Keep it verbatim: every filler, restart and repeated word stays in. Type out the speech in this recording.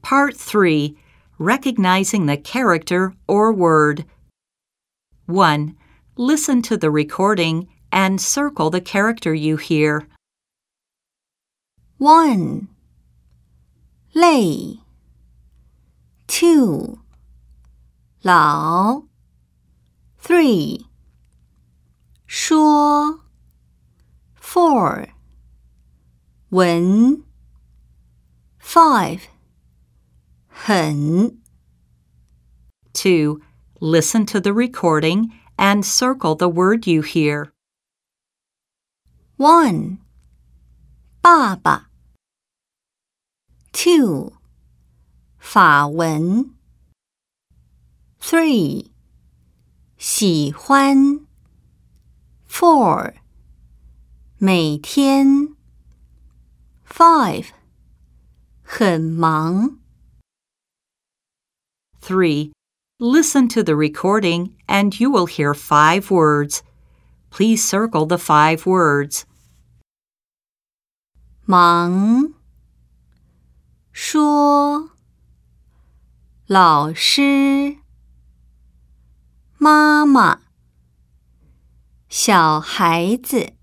Part three, Recognizing the Character or Word. one. Listen to the recording and circle the character you hear. one. Lay. two. 老 three. 说 four. 闻 five. 很 two. Listen to the recording and circle the word you hear. one. 爸爸 two. 法文 three. 喜欢 four. 每天 five. 很忙 three. Listen to the recording and you will hear five words. Please circle the five words. 忙说老师妈妈小孩子